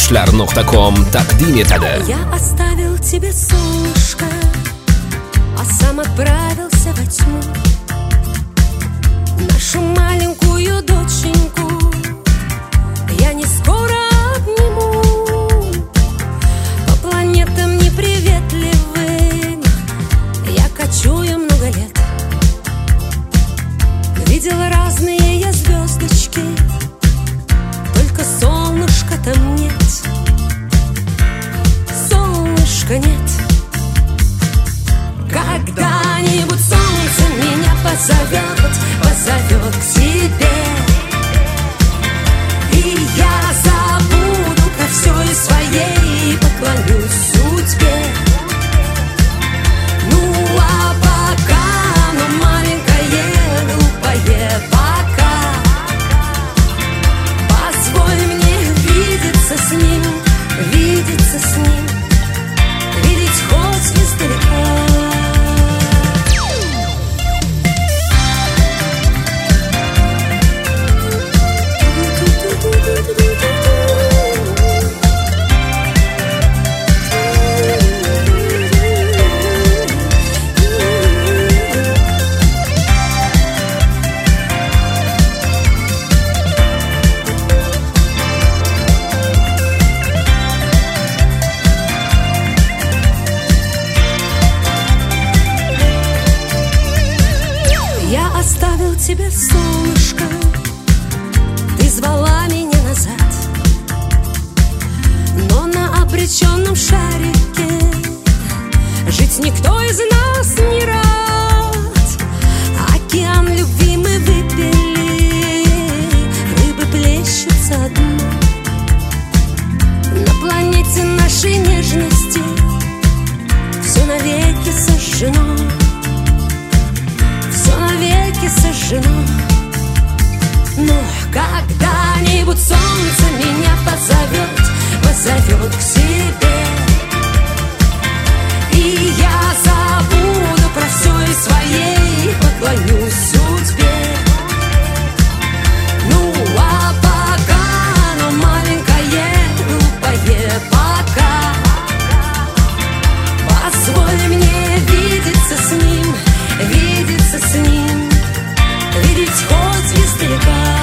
yoshlar.com taqdim etadi. Я оставил тебе солнышко, а сам отправился во тьму. Нашу маленькую доченьку я не скоро обниму. По планетам неприветливым я кочую много лет. Видела разные я звездочки, только солнышка там нет. Солнышка нет. Когда-нибудь солнце меня позовет, позовет к себе, и я забуду про все и своей поклонюсь судьбе. Ну а пока, но маленькое, глупое пока, позволь мне видеться с ним, видеться с ним, видеть хоть издалека. Я оставил тебе солнышко, ты звала меня назад, но на обреченном шарике жить никто из нас не рад. Океан любви мы выпили, рыбы плещутся дно. На планете нашей нежности все навеки сожжено, все навеки сожжено. Но когда-нибудь солнце меня позовет, позовет к себе, и я забуду про все и своей поклонюсь судьбе. Ну а пока, но маленькое, глупое пока, позволь мне видеться с ним, видеться с ним, видеть хоть издалека.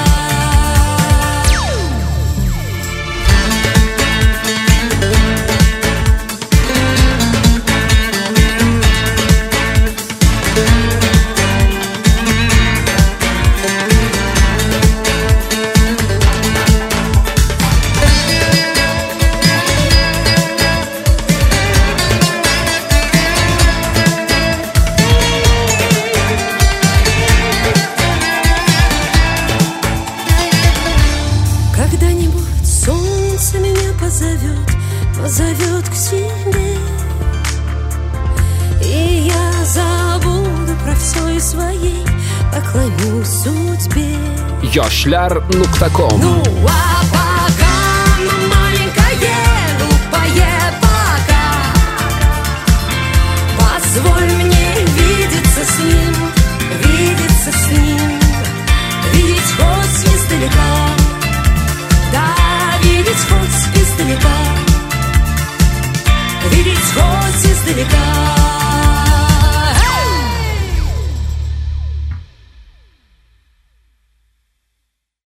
Когда-нибудь солнце меня позовет, позовет к себе, и я забуду про все и своей поклонюсь судьбе. yoshlar.com Ну а